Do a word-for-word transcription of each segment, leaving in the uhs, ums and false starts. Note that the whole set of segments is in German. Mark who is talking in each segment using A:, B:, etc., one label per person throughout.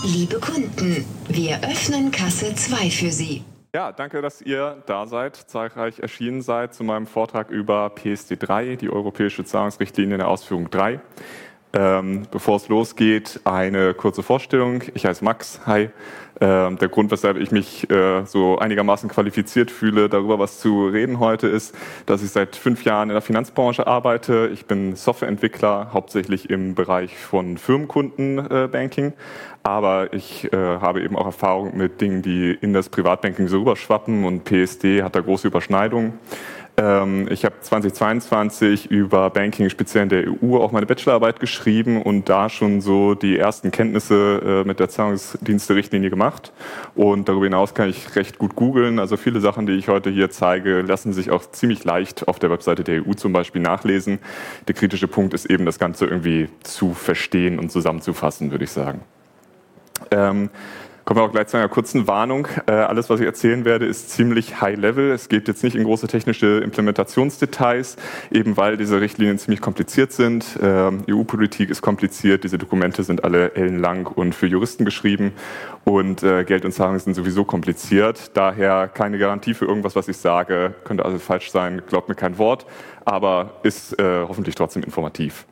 A: Liebe Kunden, wir öffnen Kasse zwei für Sie.
B: Ja, danke, dass ihr da seid, zahlreich erschienen seid zu meinem Vortrag über P S D drei, die Europäische Zahlungsrichtlinie in der Ausführung drei. Ähm, bevor es losgeht, eine kurze Vorstellung. Ich heiße Max. Hi. Ähm, der Grund, weshalb ich mich äh, so einigermaßen qualifiziert fühle, darüber was zu reden heute, ist, dass ich seit fünf Jahren in der Finanzbranche arbeite. Ich bin Softwareentwickler, hauptsächlich im Bereich von Firmenkundenbanking. Äh, Aber ich äh, habe eben auch Erfahrung mit Dingen, die in das Privatbanking so rüberschwappen, und P S D hat da große Überschneidungen. Ich habe zweitausendzweiundzwanzig über Banking speziell in der E U auch meine Bachelorarbeit geschrieben und da schon so die ersten Kenntnisse mit der Zahlungsdienste-Richtlinie gemacht. Und darüber hinaus kann ich recht gut googeln. Also viele Sachen, die ich heute hier zeige, lassen sich auch ziemlich leicht auf der Webseite der E U zum Beispiel nachlesen. Der kritische Punkt ist eben, das Ganze irgendwie zu verstehen und zusammenzufassen, würde ich sagen. Ähm, Kommen wir auch gleich zu einer kurzen Warnung. Äh, alles, was ich erzählen werde, ist ziemlich high-level. Es geht jetzt nicht in große technische Implementationsdetails, eben weil diese Richtlinien ziemlich kompliziert sind. Ähm, E U-Politik ist kompliziert, diese Dokumente sind alle ellenlang und für Juristen geschrieben, und äh, Geld und Zahlungen sind sowieso kompliziert. Daher keine Garantie für irgendwas, was ich sage. Könnte also falsch sein, glaubt mir kein Wort, aber ist äh, hoffentlich trotzdem informativ.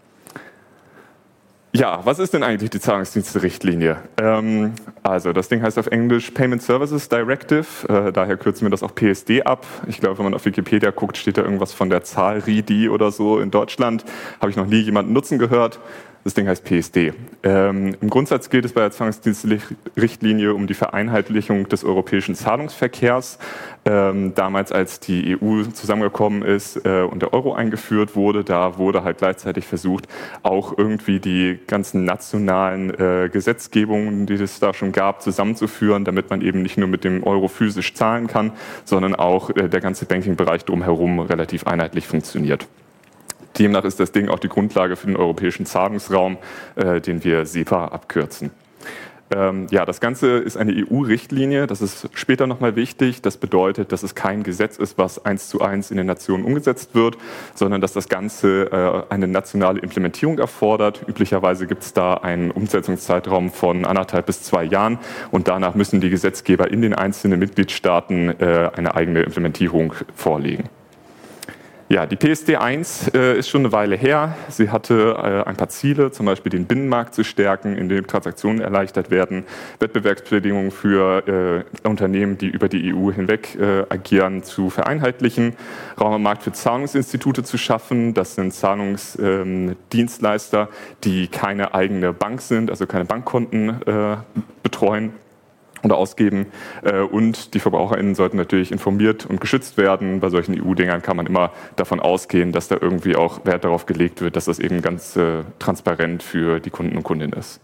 B: Ja, was ist denn eigentlich die Zahlungsdienste-Richtlinie? Ähm, also das Ding heißt auf Englisch Payment Services Directive, äh, daher kürzen wir das auch P S D ab. Ich glaube, wenn man auf Wikipedia guckt, steht da irgendwas von der Zahl R I D I oder so in Deutschland. Habe ich noch nie jemanden nutzen gehört. Das Ding heißt P S D. Ähm, Im Grundsatz geht es bei der Zahlungsdienste-Richtlinie um die Vereinheitlichung des europäischen Zahlungsverkehrs. Ähm, damals, als die E U zusammengekommen ist äh, und der Euro eingeführt wurde, da wurde halt gleichzeitig versucht, auch irgendwie die ganzen nationalen äh, Gesetzgebungen, die es da schon gab, zusammenzuführen, damit man eben nicht nur mit dem Euro physisch zahlen kann, sondern auch äh, der ganze Banking-Bereich drumherum relativ einheitlich funktioniert. Demnach ist das Ding auch die Grundlage für den europäischen Zahlungsraum, äh, den wir SEPA abkürzen. Ähm, ja, das Ganze ist eine E U-Richtlinie, das ist später nochmal wichtig. Das bedeutet, dass es kein Gesetz ist, was eins zu eins in den Nationen umgesetzt wird, sondern dass das Ganze äh, eine nationale Implementierung erfordert. Üblicherweise gibt es da einen Umsetzungszeitraum von anderthalb bis zwei Jahren, und danach müssen die Gesetzgeber in den einzelnen Mitgliedstaaten äh, eine eigene Implementierung vorlegen. Ja, die P S D eins äh, ist schon eine Weile her. Sie hatte äh, ein paar Ziele, zum Beispiel den Binnenmarkt zu stärken, indem Transaktionen erleichtert werden, Wettbewerbsbedingungen für äh, Unternehmen, die über die E U hinweg äh, agieren, zu vereinheitlichen, Raum am Markt für Zahlungsinstitute zu schaffen. Das sind Zahlungsdienstleister, ähm, die keine eigene Bank sind, also keine Bankkonten äh, betreuen oder ausgeben, und die VerbraucherInnen sollten natürlich informiert und geschützt werden. Bei solchen E U-Dingern kann man immer davon ausgehen, dass da irgendwie auch Wert darauf gelegt wird, dass das eben ganz äh, transparent für die Kunden und Kundinnen ist.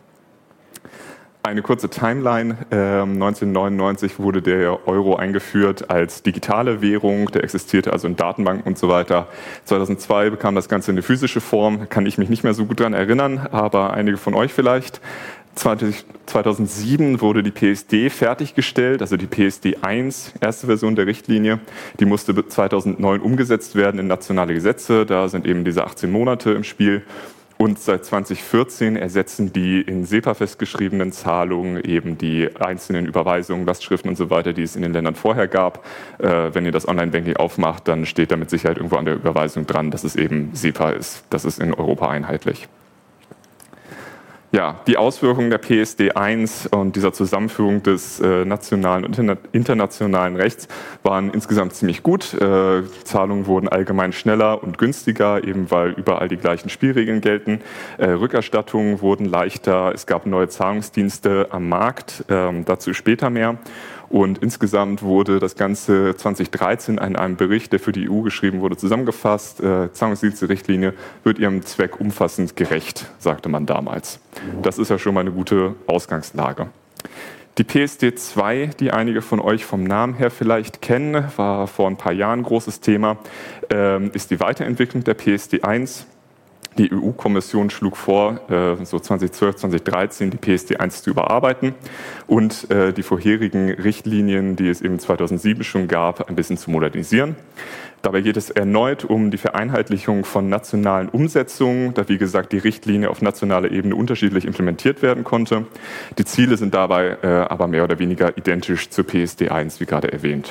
B: Eine kurze Timeline. Ähm, neunzehnhundertneunundneunzig wurde der Euro eingeführt als digitale Währung. Der existierte also in Datenbanken und so weiter. zweitausendzwei bekam das Ganze eine physische Form. Kann ich mich nicht mehr so gut daran erinnern, aber einige von euch vielleicht. zweitausendsieben wurde die P S D fertiggestellt, also die P S D eins, erste Version der Richtlinie. Die musste zweitausendneun umgesetzt werden in nationale Gesetze. Da sind eben diese achtzehn Monate im Spiel. Und seit zweitausendvierzehn ersetzen die in SEPA festgeschriebenen Zahlungen eben die einzelnen Überweisungen, Lastschriften und so weiter, die es in den Ländern vorher gab. Äh, wenn ihr das Online-Banking aufmacht, dann steht da mit Sicherheit irgendwo an der Überweisung dran, dass es eben SEPA ist. Das ist in Europa einheitlich. Ja, die Auswirkungen der P S D eins und dieser Zusammenführung des äh, nationalen und interna internationalen Rechts waren insgesamt ziemlich gut. Äh, Zahlungen wurden allgemein schneller und günstiger, eben weil überall die gleichen Spielregeln gelten. Äh, Rückerstattungen wurden leichter, es gab neue Zahlungsdienste am Markt, äh, dazu später mehr. Und insgesamt wurde das Ganze zweitausenddreizehn in einem Bericht, der für die E U geschrieben wurde, zusammengefasst. Äh, Zahlungsdienste-Richtlinie wird ihrem Zweck umfassend gerecht, sagte man damals. Das ist ja schon mal eine gute Ausgangslage. Die P S D zwei, die einige von euch vom Namen her vielleicht kennen, war vor ein paar Jahren ein großes Thema, äh, ist die Weiterentwicklung der P S D eins. Die E U-Kommission schlug vor, so zweitausendzwölf, zweitausenddreizehn die P S D eins zu überarbeiten und die vorherigen Richtlinien, die es eben zweitausendsieben schon gab, ein bisschen zu modernisieren. Dabei geht es erneut um die Vereinheitlichung von nationalen Umsetzungen, da wie gesagt die Richtlinie auf nationaler Ebene unterschiedlich implementiert werden konnte. Die Ziele sind dabei aber mehr oder weniger identisch zur P S D eins, wie gerade erwähnt.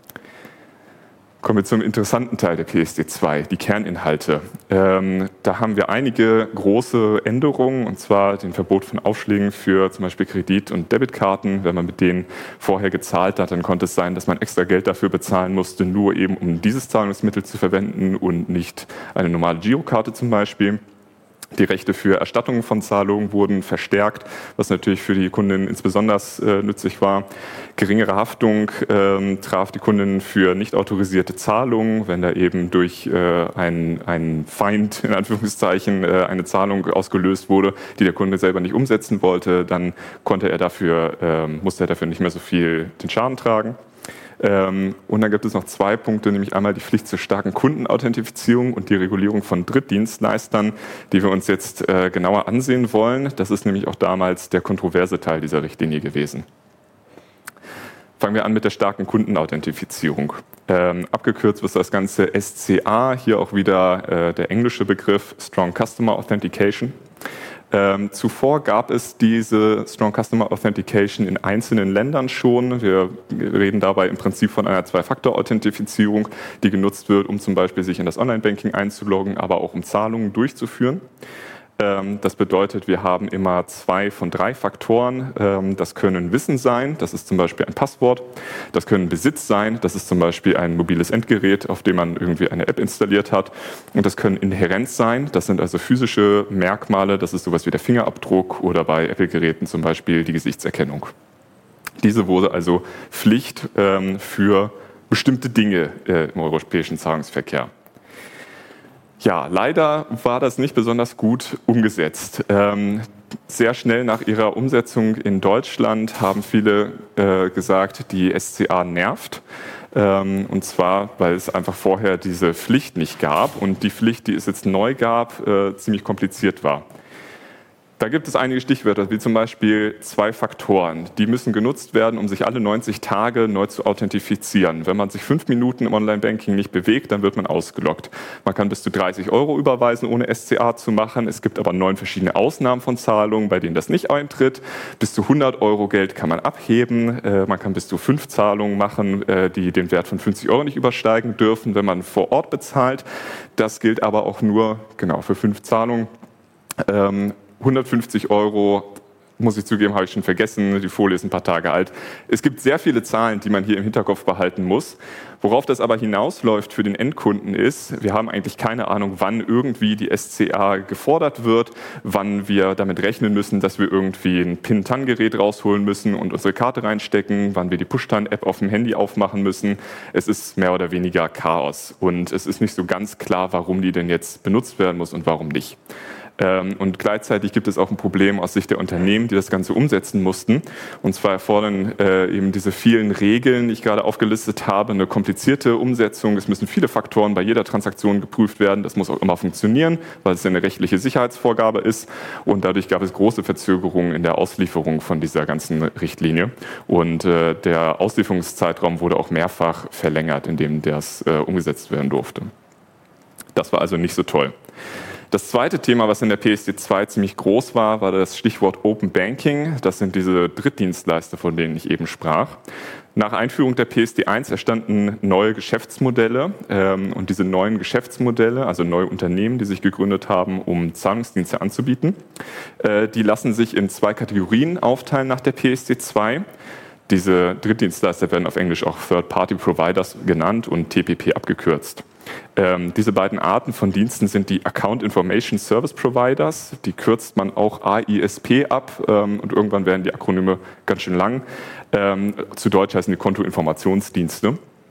B: Kommen wir zum interessanten Teil der P S D zwei, die Kerninhalte. Ähm, da haben wir einige große Änderungen, und zwar den Verbot von Aufschlägen für zum Beispiel Kredit- und Debitkarten. Wenn man mit denen vorher gezahlt hat, dann konnte es sein, dass man extra Geld dafür bezahlen musste, nur eben um dieses Zahlungsmittel zu verwenden und nicht eine normale Girokarte zum Beispiel. Die Rechte für Erstattungen von Zahlungen wurden verstärkt, was natürlich für die Kundinnen insbesondere äh, nützlich war. Geringere Haftung ähm, traf die Kundinnen für nicht autorisierte Zahlungen, wenn da eben durch äh, einen, einen Feind, in Anführungszeichen, äh, eine Zahlung ausgelöst wurde, die der Kunde selber nicht umsetzen wollte, dann konnte er dafür, äh, musste er dafür nicht mehr so viel den Schaden tragen. Und dann gibt es noch zwei Punkte, nämlich einmal die Pflicht zur starken Kundenauthentifizierung und die Regulierung von Drittdienstleistern, die wir uns jetzt genauer ansehen wollen. Das ist nämlich auch damals der kontroverse Teil dieser Richtlinie gewesen. Fangen wir an mit der starken Kundenauthentifizierung. Ähm, abgekürzt wird das Ganze S C A, hier auch wieder äh, der englische Begriff Strong Customer Authentication. Ähm, zuvor gab es diese Strong Customer Authentication in einzelnen Ländern schon. Wir reden dabei im Prinzip von einer Zwei-Faktor-Authentifizierung, die genutzt wird, um zum Beispiel sich in das Online-Banking einzuloggen, aber auch um Zahlungen durchzuführen. Ähm, das bedeutet, wir haben immer zwei von drei Faktoren. Ähm, das können Wissen sein, das ist zum Beispiel ein Passwort. Das können Besitz sein, das ist zum Beispiel ein mobiles Endgerät, auf dem man irgendwie eine App installiert hat. Und das können Inhärenz sein, das sind also physische Merkmale, das ist sowas wie der Fingerabdruck oder bei Apple-Geräten zum Beispiel die Gesichtserkennung. Diese wurde also Pflicht ähm, für bestimmte Dinge äh, im europäischen Zahlungsverkehr. Ja, leider war das nicht besonders gut umgesetzt. Ähm, sehr schnell nach ihrer Umsetzung in Deutschland haben viele äh, gesagt, die S C A nervt. Ähm, und zwar, weil es einfach vorher diese Pflicht nicht gab und die Pflicht, die es jetzt neu gab, äh, ziemlich kompliziert war. Da gibt es einige Stichwörter, wie zum Beispiel zwei Faktoren. Die müssen genutzt werden, um sich alle neunzig Tage neu zu authentifizieren. Wenn man sich fünf Minuten im Online-Banking nicht bewegt, dann wird man ausgeloggt. Man kann bis zu dreißig Euro überweisen, ohne S C A zu machen. Es gibt aber neun verschiedene Ausnahmen von Zahlungen, bei denen das nicht eintritt. Bis zu hundert Euro Geld kann man abheben. Man kann bis zu fünf Zahlungen machen, die den Wert von fünfzig Euro nicht übersteigen dürfen, wenn man vor Ort bezahlt. Das gilt aber auch nur genau für fünf Zahlungen. hundertfünfzig Euro, muss ich zugeben, habe ich schon vergessen, die Folie ist ein paar Tage alt. Es gibt sehr viele Zahlen, die man hier im Hinterkopf behalten muss. Worauf das aber hinausläuft für den Endkunden ist, wir haben eigentlich keine Ahnung, wann irgendwie die S C A gefordert wird, wann wir damit rechnen müssen, dass wir irgendwie ein PIN-TAN-Gerät rausholen müssen und unsere Karte reinstecken, wann wir die Push-TAN-App auf dem Handy aufmachen müssen. Es ist mehr oder weniger Chaos und es ist nicht so ganz klar, warum die denn jetzt benutzt werden muss und warum nicht. Und gleichzeitig gibt es auch ein Problem aus Sicht der Unternehmen, die das Ganze umsetzen mussten. Und zwar erfordern äh, eben diese vielen Regeln, die ich gerade aufgelistet habe, eine komplizierte Umsetzung. Es müssen viele Faktoren bei jeder Transaktion geprüft werden. Das muss auch immer funktionieren, weil es ja eine rechtliche Sicherheitsvorgabe ist. Und dadurch gab es große Verzögerungen in der Auslieferung von dieser ganzen Richtlinie. Und äh, der Auslieferungszeitraum wurde auch mehrfach verlängert, in dem das äh, umgesetzt werden durfte. Das war also nicht so toll. Das zweite Thema, was in der P S D zwei ziemlich groß war, war das Stichwort Open Banking. Das sind diese Drittdienstleister, von denen ich eben sprach. Nach Einführung der P S D eins entstanden neue Geschäftsmodelle ähm, und diese neuen Geschäftsmodelle, also neue Unternehmen, die sich gegründet haben, um Zahlungsdienste anzubieten, äh, die lassen sich in zwei Kategorien aufteilen nach der P S D zwei. Diese Drittdienstleister werden auf Englisch auch Third-Party-Providers genannt und T P P abgekürzt. Ähm, diese beiden Arten von Diensten sind die Account Information Service Providers, die kürzt man auch A I S P ab ähm, und irgendwann werden die Akronyme ganz schön lang. Ähm, zu Deutsch heißen die Kontoinformationsdienste.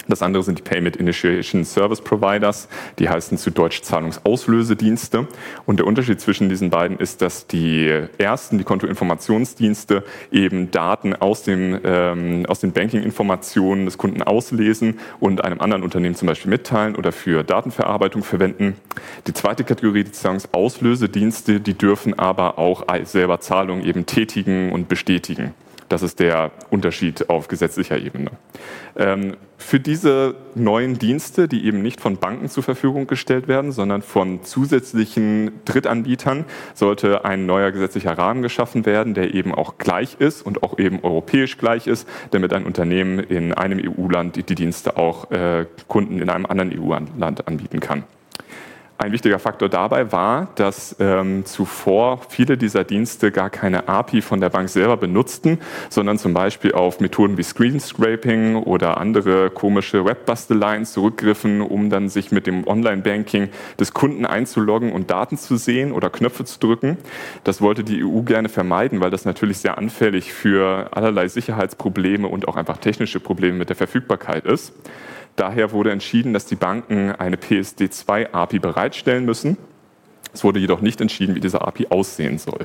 B: Das andere sind die Payment Initiation Service Providers, die heißen zu Deutsch Zahlungsauslösedienste. Und der Unterschied zwischen diesen beiden ist, dass die ersten, die Kontoinformationsdienste, eben Daten aus, dem, ähm, aus den Banking-Informationen des Kunden auslesen und einem anderen Unternehmen zum Beispiel mitteilen oder für Datenverarbeitung verwenden. Die zweite Kategorie, die Zahlungsauslösedienste, die dürfen aber auch selber Zahlungen eben tätigen und bestätigen. Das ist der Unterschied auf gesetzlicher Ebene. Ähm, für diese neuen Dienste, die eben nicht von Banken zur Verfügung gestellt werden, sondern von zusätzlichen Drittanbietern, sollte ein neuer gesetzlicher Rahmen geschaffen werden, der eben auch gleich ist und auch eben europäisch gleich ist, damit ein Unternehmen in einem E U-Land die Dienste auch äh, Kunden in einem anderen E U-Land anbieten kann. Ein wichtiger Faktor dabei war, dass ähm, zuvor viele dieser Dienste gar keine A P I von der Bank selber benutzten, sondern zum Beispiel auf Methoden wie Screen Scraping oder andere komische Webbasteleien zurückgriffen, um dann sich mit dem Online-Banking des Kunden einzuloggen und Daten zu sehen oder Knöpfe zu drücken. Das wollte die E U gerne vermeiden, weil das natürlich sehr anfällig für allerlei Sicherheitsprobleme und auch einfach technische Probleme mit der Verfügbarkeit ist. Daher wurde entschieden, dass die Banken eine P S D zwei A P I bereitstellen müssen. Es wurde jedoch nicht entschieden, wie diese A P I aussehen soll.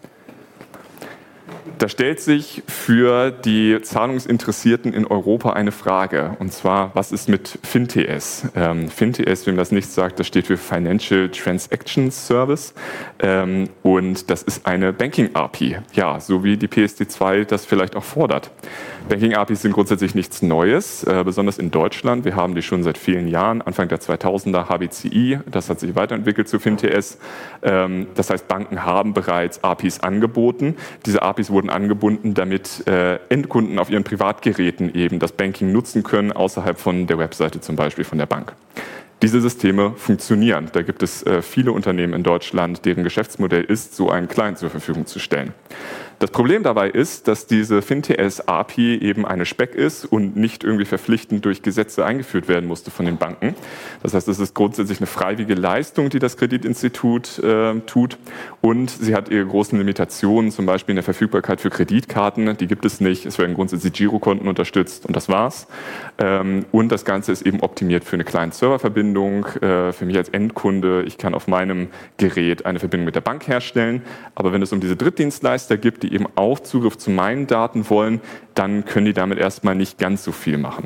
B: Da stellt sich für die Zahlungsinteressierten in Europa eine Frage, und zwar, was ist mit FinTS? Ähm, FinTS, wem das nicht sagt, das steht für Financial Transaction Service ähm, und das ist eine Banking-A P I, ja, so wie die P S D zwei das vielleicht auch fordert. Banking-A P Is sind grundsätzlich nichts Neues, äh, besonders in Deutschland. Wir haben die schon seit vielen Jahren, Anfang der zweitausender H B C I, das hat sich weiterentwickelt zu FinTS. Ähm, das heißt, Banken haben bereits A P Is angeboten. Diese A P Is wurden angebunden, damit äh, Endkunden auf ihren Privatgeräten eben das Banking nutzen können, außerhalb von der Webseite zum Beispiel von der Bank. Diese Systeme funktionieren. Da gibt es äh, viele Unternehmen in Deutschland, deren Geschäftsmodell ist, so einen Client zur Verfügung zu stellen. Das Problem dabei ist, dass diese FinTS-A P I eben eine Speck ist und nicht irgendwie verpflichtend durch Gesetze eingeführt werden musste von den Banken. Das heißt, es ist grundsätzlich eine freiwillige Leistung, die das Kreditinstitut äh, tut. Und sie hat ihre großen Limitationen, zum Beispiel in der Verfügbarkeit für Kreditkarten. Die gibt es nicht. Es werden grundsätzlich Girokonten unterstützt und das war's. Ähm, und das Ganze ist eben optimiert für eine Client-Server-Verbindung. Äh, für mich als Endkunde, ich kann auf meinem Gerät eine Verbindung mit der Bank herstellen. Aber wenn es um diese Drittdienstleister gibt, die eben auch Zugriff zu meinen Daten wollen, dann können die damit erstmal nicht ganz so viel machen.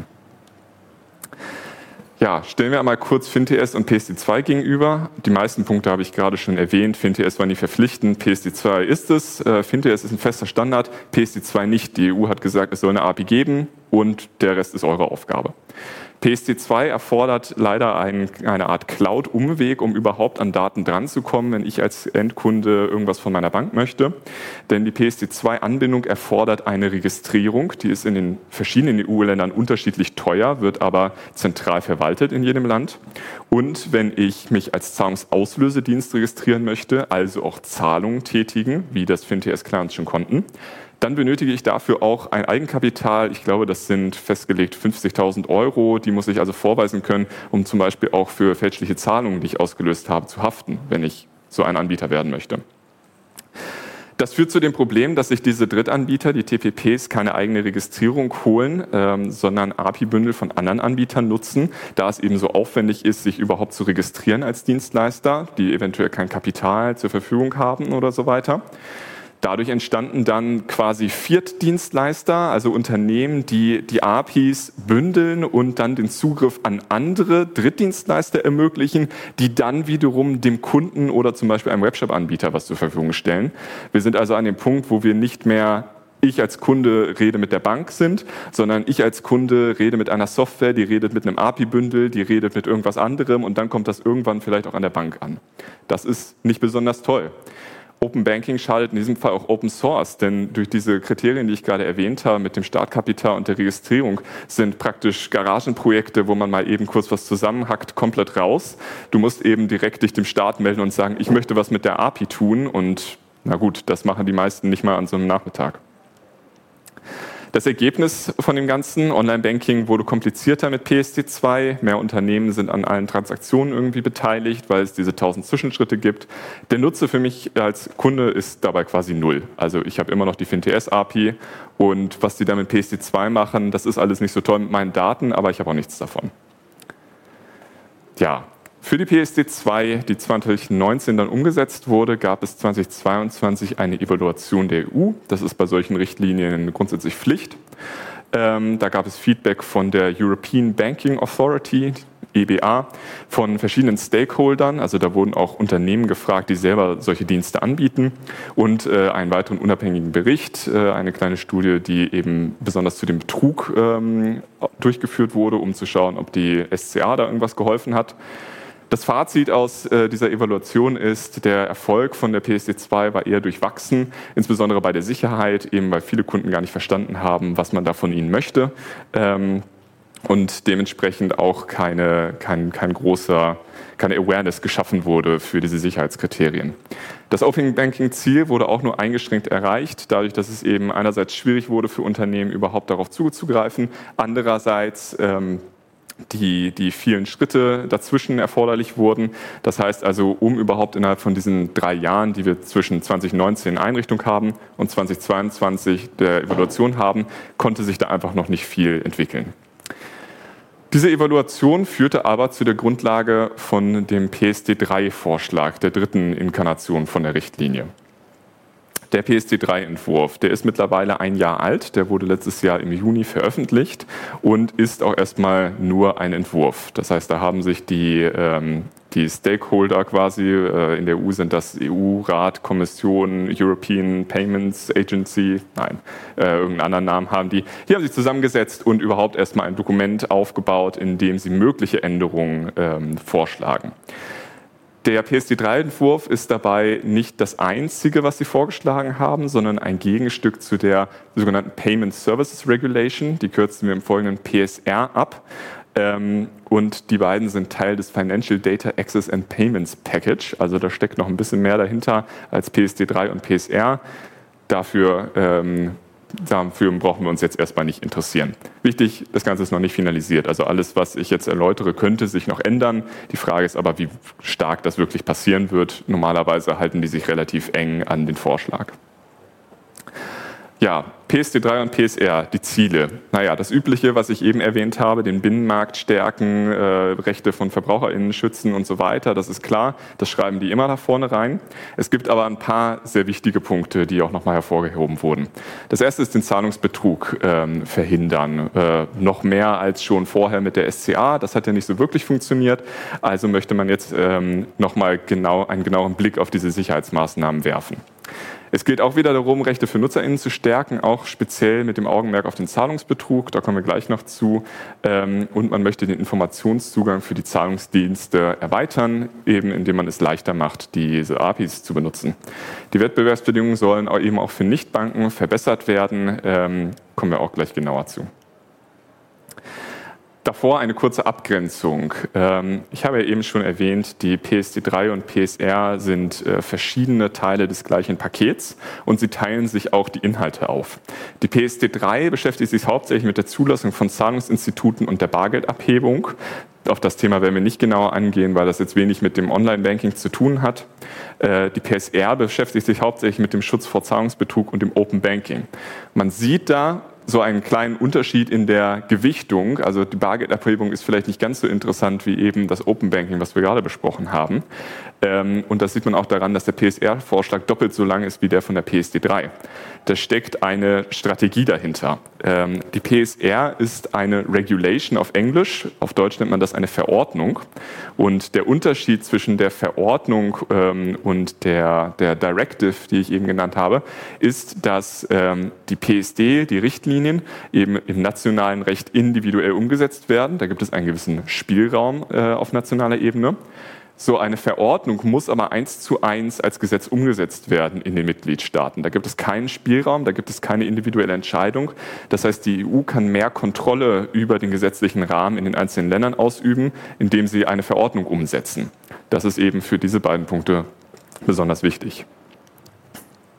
B: Ja, stellen wir einmal kurz FinTS und P S D zwei gegenüber. Die meisten Punkte habe ich gerade schon erwähnt. FinTS war nie verpflichtend, P S D zwei ist es. FinTS ist ein fester Standard, P S D zwei nicht. Die E U hat gesagt, es soll eine A P I geben und der Rest ist eure Aufgabe. P S D zwei erfordert leider ein, eine Art Cloud-Umweg, um überhaupt an Daten dran zu kommen, wenn ich als Endkunde irgendwas von meiner Bank möchte. Denn die P S D zwei Anbindung erfordert eine Registrierung, die ist in den verschiedenen E U-Ländern unterschiedlich teuer, wird aber zentral verwaltet in jedem Land. Und wenn ich mich als Zahlungsauslösedienst registrieren möchte, also auch Zahlungen tätigen, wie das FinTS-Clients schon konnten, dann benötige ich dafür auch ein Eigenkapital. Ich glaube, das sind festgelegt fünfzigtausend Euro. Die muss ich also vorweisen können, um zum Beispiel auch für fälschliche Zahlungen, die ich ausgelöst habe, zu haften, wenn ich so ein Anbieter werden möchte. Das führt zu dem Problem, dass sich diese Drittanbieter, die T P Ps, keine eigene Registrierung holen, ähm, sondern A P I-Bündel von anderen Anbietern nutzen, da es eben so aufwendig ist, sich überhaupt zu registrieren als Dienstleister, die eventuell kein Kapital zur Verfügung haben oder so weiter. Dadurch entstanden dann quasi Viertdienstleister, also Unternehmen, die die A P Is bündeln und dann den Zugriff an andere Drittdienstleister ermöglichen, die dann wiederum dem Kunden oder zum Beispiel einem Webshop-Anbieter was zur Verfügung stellen. Wir sind also an dem Punkt, wo wir nicht mehr ich als Kunde rede mit der Bank sind, sondern ich als Kunde rede mit einer Software, die redet mit einem A P I-Bündel, die redet mit irgendwas anderem und dann kommt das irgendwann vielleicht auch an der Bank an. Das ist nicht besonders toll. Open Banking schadet in diesem Fall auch Open Source, denn durch diese Kriterien, die ich gerade erwähnt habe, mit dem Startkapital und der Registrierung, sind praktisch Garagenprojekte, wo man mal eben kurz was zusammenhackt, komplett raus. Du musst eben direkt dich dem Staat melden und sagen, ich möchte was mit der A P I tun und na gut, das machen die meisten nicht mal an so einem Nachmittag. Das Ergebnis von dem Ganzen, Online-Banking wurde komplizierter mit P S D zwei. Mehr Unternehmen sind an allen Transaktionen irgendwie beteiligt, weil es diese tausend Zwischenschritte gibt. Der Nutzer für mich als Kunde ist dabei quasi null. Also ich habe immer noch die FinTS-A P I und was die da mit P S D zwei machen, das ist alles nicht so toll mit meinen Daten, aber ich habe auch nichts davon. Ja. Für die P S D zwei, die zwanzig neunzehn dann umgesetzt wurde, gab es zwanzig zweiundzwanzig eine Evaluation der E U. Das ist bei solchen Richtlinien grundsätzlich Pflicht. Ähm, da gab es Feedback von der European Banking Authority, E B A, von verschiedenen Stakeholdern. Also da wurden auch Unternehmen gefragt, die selber solche Dienste anbieten. Und äh, einen weiteren unabhängigen Bericht, äh, eine kleine Studie, die eben besonders zu dem Betrug ähm, durchgeführt wurde, um zu schauen, ob die S C A da irgendwas geholfen hat. Das Fazit aus äh, dieser Evaluation ist, der Erfolg von der P S D zwei war eher durchwachsen, insbesondere bei der Sicherheit, eben weil viele Kunden gar nicht verstanden haben, was man da von ihnen möchte ähm, und dementsprechend auch keine, kein, kein großer, keine Awareness geschaffen wurde für diese Sicherheitskriterien. Das Open Banking Ziel wurde auch nur eingeschränkt erreicht, dadurch, dass es eben einerseits schwierig wurde für Unternehmen überhaupt darauf zuzugreifen, andererseits ähm, Die, die vielen Schritte dazwischen erforderlich wurden. Das heißt also, um überhaupt innerhalb von diesen drei Jahren, die wir zwischen zwanzig neunzehn Einrichtung haben und zwanzig zweiundzwanzig der Evaluation haben, konnte sich da einfach noch nicht viel entwickeln. Diese Evaluation führte aber zu der Grundlage von dem P S D drei Vorschlag, der dritten Inkarnation von der Richtlinie. Der P S D drei Entwurf, der ist mittlerweile ein Jahr alt, der wurde letztes Jahr im Juni veröffentlicht und ist auch erstmal nur ein Entwurf. Das heißt, da haben sich die, ähm, die Stakeholder quasi, äh, in der E U sind das E U-Rat, Kommission, European Payments Agency, nein, äh, irgendeinen anderen Namen haben die, die haben sich zusammengesetzt und überhaupt erstmal ein Dokument aufgebaut, in dem sie mögliche Änderungen ähm, vorschlagen. Der P S D drei Entwurf ist dabei nicht das einzige, was sie vorgeschlagen haben, sondern ein Gegenstück zu der sogenannten Payment Services Regulation. Die kürzen wir im Folgenden P S R ab. Und die beiden sind Teil des Financial Data Access and Payments Package. Also da steckt noch ein bisschen mehr dahinter als P S D drei und P S R. Dafür ähm, Dafür brauchen wir uns jetzt erstmal nicht interessieren. Wichtig, das Ganze ist noch nicht finalisiert. Also alles, was ich jetzt erläutere, könnte sich noch ändern. Die Frage ist aber, wie stark das wirklich passieren wird. Normalerweise halten die sich relativ eng an den Vorschlag. Ja, P S D drei und P S R, die Ziele. Naja, das Übliche, was ich eben erwähnt habe, den Binnenmarkt stärken, äh, Rechte von VerbraucherInnen schützen und so weiter, das ist klar, das schreiben die immer da vorne rein. Es gibt aber ein paar sehr wichtige Punkte, die auch nochmal hervorgehoben wurden. Das erste ist den Zahlungsbetrug ähm, verhindern, äh, noch mehr als schon vorher mit der S C A, das hat ja nicht so wirklich funktioniert, also möchte man jetzt ähm, nochmal genau, einen genaueren Blick auf diese Sicherheitsmaßnahmen werfen. Es geht auch wieder darum, Rechte für NutzerInnen zu stärken, auch speziell mit dem Augenmerk auf den Zahlungsbetrug, da kommen wir gleich noch zu. Und man möchte den Informationszugang für die Zahlungsdienste erweitern, eben indem man es leichter macht, diese A P Is zu benutzen. Die Wettbewerbsbedingungen sollen auch eben auch für Nichtbanken verbessert werden, kommen wir auch gleich genauer zu. Davor eine kurze Abgrenzung. Ich habe ja eben schon erwähnt, die P S D drei und P S R sind verschiedene Teile des gleichen Pakets und sie teilen sich auch die Inhalte auf. Die P S D drei beschäftigt sich hauptsächlich mit der Zulassung von Zahlungsinstituten und der Bargeldabhebung. Auf das Thema werden wir nicht genauer angehen, weil das jetzt wenig mit dem Online-Banking zu tun hat. Die P S R beschäftigt sich hauptsächlich mit dem Schutz vor Zahlungsbetrug und dem Open Banking. Man sieht da so einen kleinen Unterschied in der Gewichtung. Also die Bargeldabhebung ist vielleicht nicht ganz so interessant wie eben das Open Banking, was wir gerade besprochen haben. Und das sieht man auch daran, dass der P S R-Vorschlag doppelt so lang ist wie der von der P S D drei. Da steckt eine Strategie dahinter. Die P S R ist eine Regulation auf Englisch, auf Deutsch nennt man das eine Verordnung. Und der Unterschied zwischen der Verordnung und der, der Directive, die ich eben genannt habe, ist, dass die P S D, die Richtlinien, eben im nationalen Recht individuell umgesetzt werden. Da gibt es einen gewissen Spielraum auf nationaler Ebene. So eine Verordnung muss aber eins zu eins als Gesetz umgesetzt werden in den Mitgliedstaaten. Da gibt es keinen Spielraum, da gibt es keine individuelle Entscheidung. Das heißt, die E U kann mehr Kontrolle über den gesetzlichen Rahmen in den einzelnen Ländern ausüben, indem sie eine Verordnung umsetzen. Das ist eben für diese beiden Punkte besonders wichtig.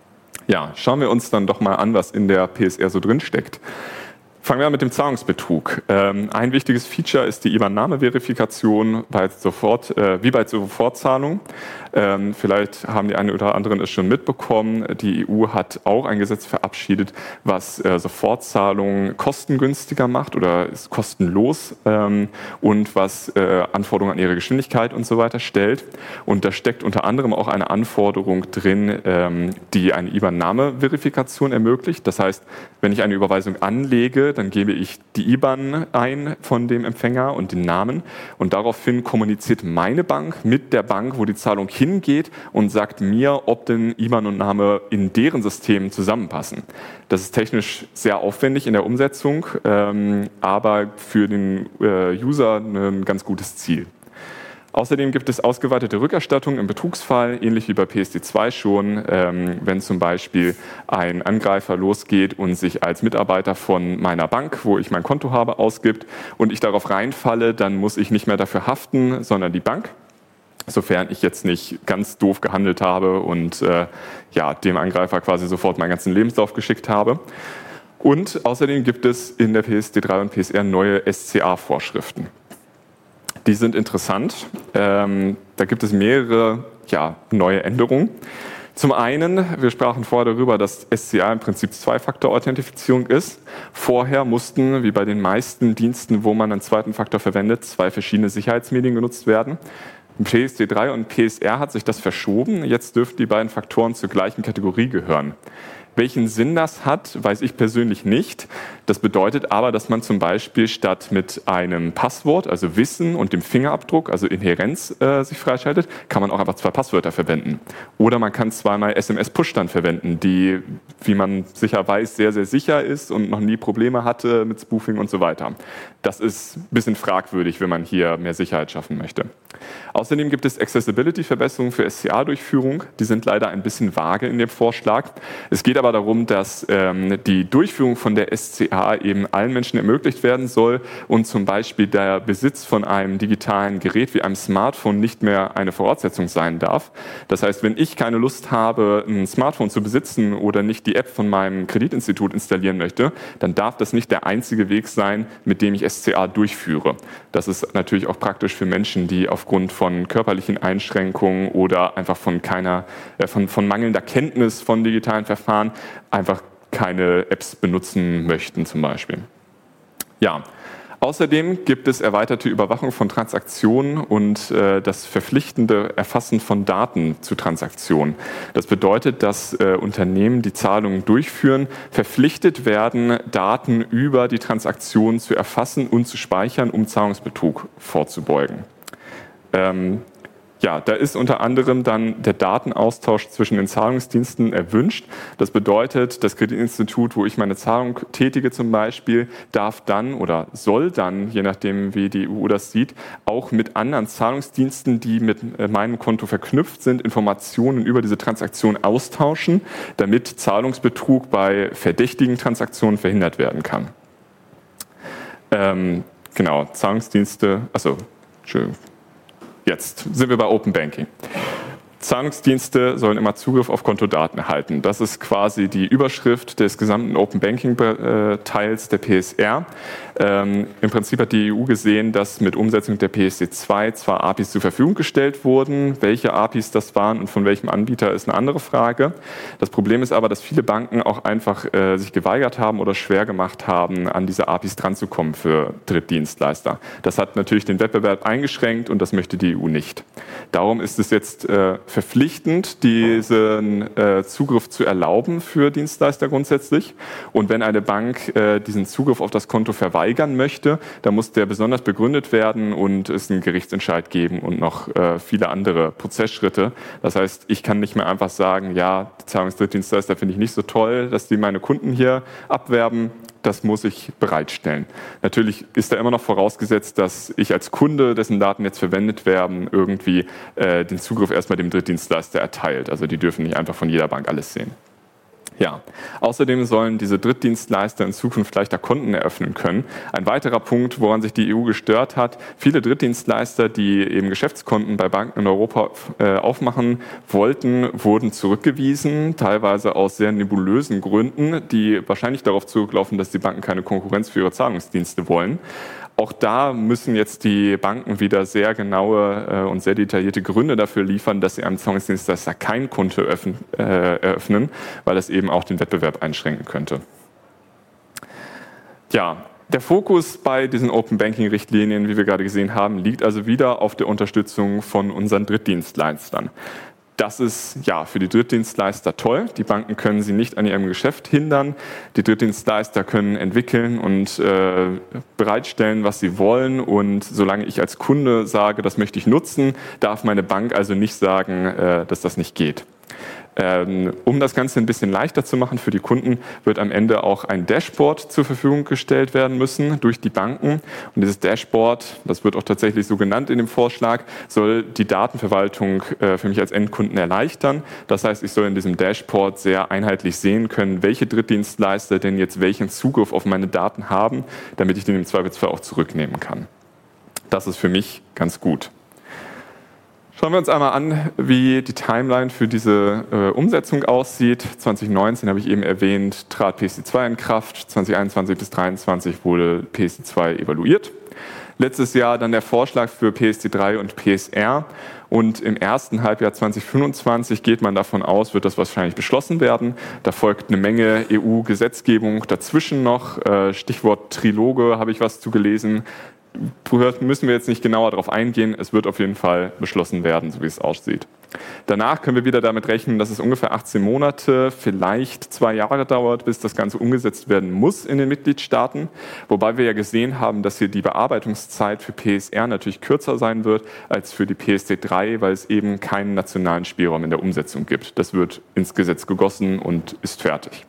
B: Ja, schauen wir uns dann doch mal an, was in der P S R so drin steckt. Fangen wir an mit dem Zahlungsbetrug. Ähm, ein wichtiges Feature ist die I B A N-Name-Verifikation bei sofort, äh, wie bei Sofortzahlung. Ähm, vielleicht haben die einen oder anderen es schon mitbekommen. Die E U hat auch ein Gesetz verabschiedet, was äh, Sofortzahlungen kostengünstiger macht oder ist kostenlos ähm, und was äh, Anforderungen an ihre Geschwindigkeit und so weiter stellt. Und da steckt unter anderem auch eine Anforderung drin, ähm, die eine I B A N-Name-Verifikation ermöglicht. Das heißt, wenn ich eine Überweisung anlege, dann gebe ich die I B A N ein von dem Empfänger und den Namen und daraufhin kommuniziert meine Bank mit der Bank, wo die Zahlung hingeht und sagt mir, ob denn I B A N und Name in deren System zusammenpassen. Das ist technisch sehr aufwendig in der Umsetzung, ähm, aber für den äh, User ein ganz gutes Ziel. Außerdem gibt es ausgeweitete Rückerstattung im Betrugsfall, ähnlich wie bei P S D zwei schon, ähm, wenn zum Beispiel ein Angreifer losgeht und sich als Mitarbeiter von meiner Bank, wo ich mein Konto habe, ausgibt und ich darauf reinfalle, dann muss ich nicht mehr dafür haften, sondern die Bank, sofern ich jetzt nicht ganz doof gehandelt habe und äh, ja, dem Angreifer quasi sofort meinen ganzen Lebenslauf geschickt habe. Und außerdem gibt es in der P S D drei und P S R neue S C A-Vorschriften. Die sind interessant. Ähm, da gibt es mehrere ja, neue Änderungen. Zum einen, wir sprachen vorher darüber, dass S C A im Prinzip Zwei-Faktor-Authentifizierung ist. Vorher mussten, wie bei den meisten Diensten, wo man einen zweiten Faktor verwendet, zwei verschiedene Sicherheitsmedien genutzt werden. Im P S D drei und P S R hat sich das verschoben. Jetzt dürfen die beiden Faktoren zur gleichen Kategorie gehören. Welchen Sinn das hat, weiß ich persönlich nicht. Das bedeutet aber, dass man zum Beispiel statt mit einem Passwort, also Wissen und dem Fingerabdruck, also Inhärenz, äh, sich freischaltet, kann man auch einfach zwei Passwörter verwenden. Oder man kann zweimal S M S-Push dann verwenden, die, wie man sicher weiß, sehr, sehr sicher ist und noch nie Probleme hatte mit Spoofing und so weiter. Das ist ein bisschen fragwürdig, wenn man hier mehr Sicherheit schaffen möchte. Außerdem gibt es Accessibility-Verbesserungen für S C A-Durchführung. Die sind leider ein bisschen vage in dem Vorschlag. Es geht aber darum, dass ähm, die Durchführung von der S C A eben allen Menschen ermöglicht werden soll und zum Beispiel der Besitz von einem digitalen Gerät wie einem Smartphone nicht mehr eine Voraussetzung sein darf. Das heißt, wenn ich keine Lust habe, ein Smartphone zu besitzen oder nicht die App von meinem Kreditinstitut installieren möchte, dann darf das nicht der einzige Weg sein, mit dem ich S C A durchführe. Das ist natürlich auch praktisch für Menschen, die aufgrund von körperlichen Einschränkungen oder einfach von keiner, äh, von, von mangelnder Kenntnis von digitalen Verfahren einfach keine Apps benutzen möchten zum Beispiel. Ja. Außerdem gibt es erweiterte Überwachung von Transaktionen und äh, das verpflichtende Erfassen von Daten zu Transaktionen. Das bedeutet, dass äh, Unternehmen, die Zahlungen durchführen, verpflichtet werden, Daten über die Transaktionen zu erfassen und zu speichern, um Zahlungsbetrug vorzubeugen. Ähm, Ja, da ist unter anderem dann der Datenaustausch zwischen den Zahlungsdiensten erwünscht. Das bedeutet, das Kreditinstitut, wo ich meine Zahlung tätige zum Beispiel, darf dann oder soll dann, je nachdem wie die E U das sieht, auch mit anderen Zahlungsdiensten, die mit meinem Konto verknüpft sind, Informationen über diese Transaktion austauschen, damit Zahlungsbetrug bei verdächtigen Transaktionen verhindert werden kann. Ähm, genau, Zahlungsdienste, also, Entschuldigung. Jetzt sind wir bei Open Banking. Zahlungsdienste sollen immer Zugriff auf Kontodaten erhalten. Das ist quasi die Überschrift des gesamten Open Banking-Teils der P S R. Ähm, Im Prinzip hat die E U gesehen, dass mit Umsetzung der P S D zwei zwar A P Is zur Verfügung gestellt wurden. Welche A P Is das waren und von welchem Anbieter ist eine andere Frage. Das Problem ist aber, dass viele Banken auch einfach äh, sich geweigert haben oder schwer gemacht haben, an diese A P Is dranzukommen für Drittdienstleister. Das hat natürlich den Wettbewerb eingeschränkt und das möchte die E U nicht. Darum ist es jetzt äh, verpflichtend, diesen äh, Zugriff zu erlauben für Dienstleister grundsätzlich. Und wenn eine Bank äh, diesen Zugriff auf das Konto verweigern möchte, dann muss der besonders begründet werden und es einen Gerichtsentscheid geben und noch äh, viele andere Prozessschritte. Das heißt, ich kann nicht mehr einfach sagen, ja, die Zahlungsdrittdienstleister finde ich nicht so toll, dass die meine Kunden hier abwerben. Das muss ich bereitstellen. Natürlich ist da immer noch vorausgesetzt, dass ich als Kunde, dessen Daten jetzt verwendet werden, irgendwie äh, den Zugriff erstmal dem Drittdienstleister erteilt. Also die dürfen nicht einfach von jeder Bank alles sehen. Ja, außerdem sollen diese Drittdienstleister in Zukunft leichter Konten eröffnen können. Ein weiterer Punkt, woran sich die E U gestört hat: viele Drittdienstleister, die eben Geschäftskonten bei Banken in Europa äh, aufmachen wollten, wurden zurückgewiesen, teilweise aus sehr nebulösen Gründen, die wahrscheinlich darauf zurücklaufen, dass die Banken keine Konkurrenz für ihre Zahlungsdienste wollen. Auch da müssen jetzt die Banken wieder sehr genaue äh, und sehr detaillierte Gründe dafür liefern, dass sie einem Zahlungsdienstleister kein Konto öffnen, äh, eröffnen, weil das eben auch den Wettbewerb einschränken könnte. Ja, der Fokus bei diesen Open Banking Richtlinien, wie wir gerade gesehen haben, liegt also wieder auf der Unterstützung von unseren Drittdienstleistern. Das ist ja für die Drittdienstleister toll. Die Banken können sie nicht an ihrem Geschäft hindern. Die Drittdienstleister können entwickeln und äh, bereitstellen, was sie wollen. Und solange ich als Kunde sage, das möchte ich nutzen, darf meine Bank also nicht sagen, äh, dass das nicht geht. Ähm, um das Ganze ein bisschen leichter zu machen für die Kunden, wird am Ende auch ein Dashboard zur Verfügung gestellt werden müssen durch die Banken. Und dieses Dashboard, das wird auch tatsächlich so genannt in dem Vorschlag, soll die Datenverwaltung äh, für mich als Endkunden erleichtern. Das heißt, ich soll in diesem Dashboard sehr einheitlich sehen können, welche Drittdienstleister denn jetzt welchen Zugriff auf meine Daten haben, damit ich den im Zweifelsfall auch zurücknehmen kann. Das ist für mich ganz gut. Schauen wir uns einmal an, wie die Timeline für diese äh, Umsetzung aussieht. zwanzig neunzehn habe ich eben erwähnt, trat P S C zwei in Kraft. zwanzig einundzwanzig bis dreiundzwanzig wurde P S C zwei evaluiert. Letztes Jahr dann der Vorschlag für P S C drei und P S R. Und im ersten Halbjahr zwanzig fünfundzwanzig geht man davon aus, wird das wahrscheinlich beschlossen werden. Da folgt eine Menge E U-Gesetzgebung dazwischen noch. Äh, Stichwort Triloge habe ich was zu gelesen. Müssen wir jetzt nicht genauer darauf eingehen. Es wird auf jeden Fall beschlossen werden, so wie es aussieht. Danach können wir wieder damit rechnen, dass es ungefähr achtzehn Monate, vielleicht zwei Jahre dauert, bis das Ganze umgesetzt werden muss in den Mitgliedstaaten. Wobei wir ja gesehen haben, dass hier die Bearbeitungszeit für P S R natürlich kürzer sein wird als für die P S C drei, weil es eben keinen nationalen Spielraum in der Umsetzung gibt. Das wird ins Gesetz gegossen und ist fertig.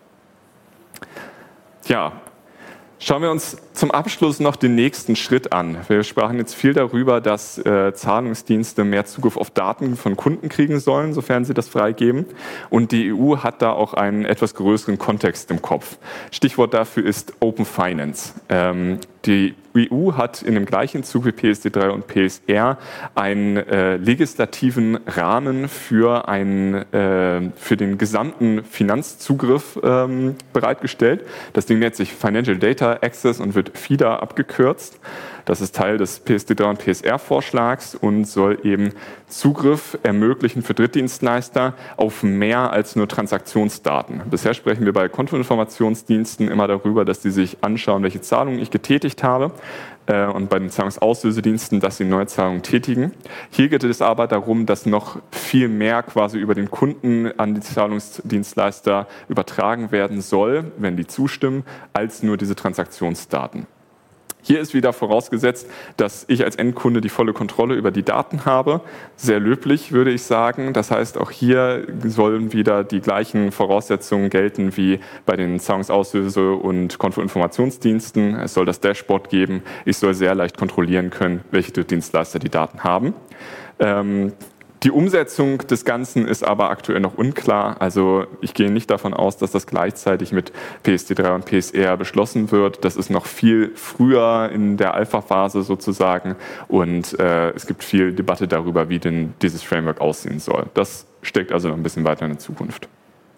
B: Ja. Schauen wir uns zum Abschluss noch den nächsten Schritt an. Wir sprachen jetzt viel darüber, dass äh, Zahlungsdienste mehr Zugriff auf Daten von Kunden kriegen sollen, sofern sie das freigeben. Und die E U hat da auch einen etwas größeren Kontext im Kopf. Stichwort dafür ist Open Finance. Ähm, die E U hat in dem gleichen Zug wie P S C drei und P S R einen äh, legislativen Rahmen für, ein, äh, für den gesamten Finanzzugriff ähm, bereitgestellt. Das Ding nennt sich Financial Data Access und wird F I D A abgekürzt. Das ist Teil des P S C drei und P S R-Vorschlags und soll eben Zugriff ermöglichen für Drittdienstleister auf mehr als nur Transaktionsdaten. Bisher sprechen wir bei Kontoinformationsdiensten immer darüber, dass sie sich anschauen, welche Zahlungen ich getätigt habe, äh, und bei den Zahlungsauslösediensten, dass sie neue Zahlungen tätigen. Hier geht es aber darum, dass noch viel mehr quasi über den Kunden an die Zahlungsdienstleister übertragen werden soll, wenn die zustimmen, als nur diese Transaktionsdaten. Hier ist wieder vorausgesetzt, dass ich als Endkunde die volle Kontrolle über die Daten habe. Sehr löblich, würde ich sagen. Das heißt, auch hier sollen wieder die gleichen Voraussetzungen gelten wie bei den Zahlungsauslöse- und Kontoinformationsdiensten. Es soll das Dashboard geben. Ich soll sehr leicht kontrollieren können, welche Dienstleister die Daten haben. Ähm, Die Umsetzung des Ganzen ist aber aktuell noch unklar. Also ich gehe nicht davon aus, dass das gleichzeitig mit P S C drei und P S R beschlossen wird. Das ist noch viel früher in der Alpha-Phase sozusagen. Und äh, es gibt viel Debatte darüber, wie denn dieses Framework aussehen soll. Das steckt also noch ein bisschen weiter in der Zukunft.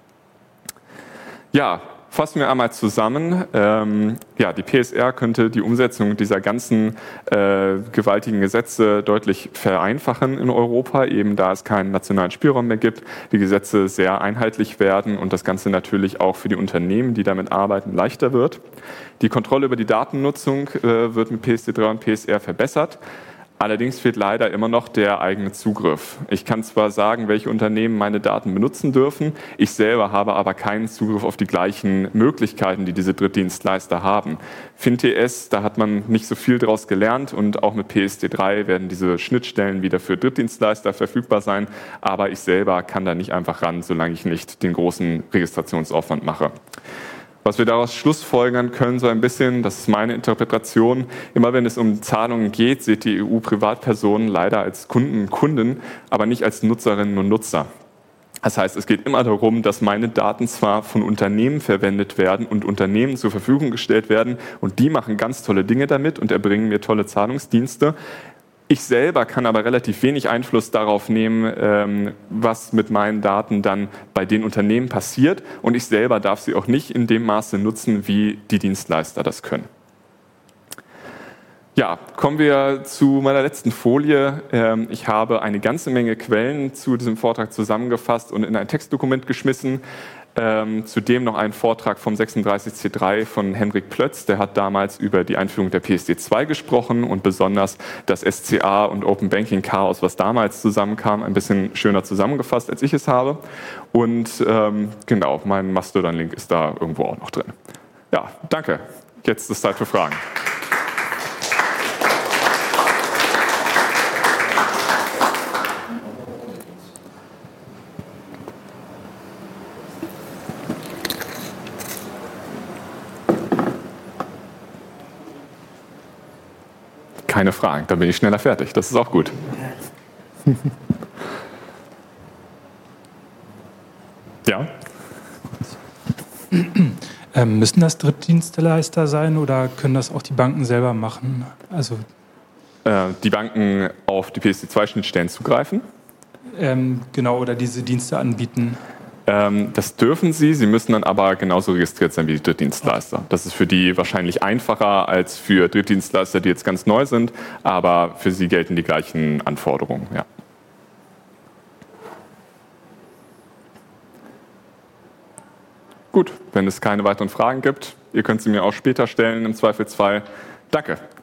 B: Ja, fassen wir einmal zusammen. Ähm, ja, die P S R könnte die Umsetzung dieser ganzen äh, gewaltigen Gesetze deutlich vereinfachen in Europa, eben da es keinen nationalen Spielraum mehr gibt, die Gesetze sehr einheitlich werden und das Ganze natürlich auch für die Unternehmen, die damit arbeiten, leichter wird. Die Kontrolle über die Datennutzung äh, wird mit P S C drei und P S R verbessert. Allerdings fehlt leider immer noch der eigene Zugriff. Ich kann zwar sagen, welche Unternehmen meine Daten benutzen dürfen, ich selber habe aber keinen Zugriff auf die gleichen Möglichkeiten, die diese Drittdienstleister haben. FinTS, da hat man nicht so viel draus gelernt und auch mit P S C drei werden diese Schnittstellen wieder für Drittdienstleister verfügbar sein, aber ich selber kann da nicht einfach ran, solange ich nicht den großen Registrationsaufwand mache. Was wir daraus schlussfolgern können, so ein bisschen, das ist meine Interpretation, immer wenn es um Zahlungen geht, sieht die E U Privatpersonen leider als Kunden und Kunden, aber nicht als Nutzerinnen und Nutzer. Das heißt, es geht immer darum, dass meine Daten zwar von Unternehmen verwendet werden und Unternehmen zur Verfügung gestellt werden und die machen ganz tolle Dinge damit und erbringen mir tolle Zahlungsdienste. Ich selber kann aber relativ wenig Einfluss darauf nehmen, was mit meinen Daten dann bei den Unternehmen passiert und ich selber darf sie auch nicht in dem Maße nutzen, wie die Dienstleister das können. Ja, kommen wir zu meiner letzten Folie. Ich habe eine ganze Menge Quellen zu diesem Vortrag zusammengefasst und in ein Textdokument geschmissen. Ähm, zudem noch einen Vortrag vom sechsunddreißig C drei von Henrik Plötz, der hat damals über die Einführung der P S D zwei gesprochen und besonders das S C A und Open Banking Chaos, was damals zusammenkam, ein bisschen schöner zusammengefasst, als ich es habe. Und ähm, genau, mein Mastodon-Link ist da irgendwo auch noch drin. Ja, danke. Jetzt ist Zeit für Fragen. Keine Fragen, dann bin ich schneller fertig. Das ist auch gut. Ja?
C: Ähm, müssen das Drittdienstleister sein oder können das auch die Banken selber machen? Also
B: äh, die Banken auf die P S D zwei Schnittstellen zugreifen?
C: Ähm, genau, oder diese Dienste anbieten.
B: Ähm, das dürfen sie, sie müssen dann aber genauso registriert sein wie die Drittdienstleister. Das ist für die wahrscheinlich einfacher als für Drittdienstleister, die jetzt ganz neu sind, aber für sie gelten die gleichen Anforderungen. Ja. Gut, wenn es keine weiteren Fragen gibt, ihr könnt sie mir auch später stellen, im Zweifelsfall. Danke.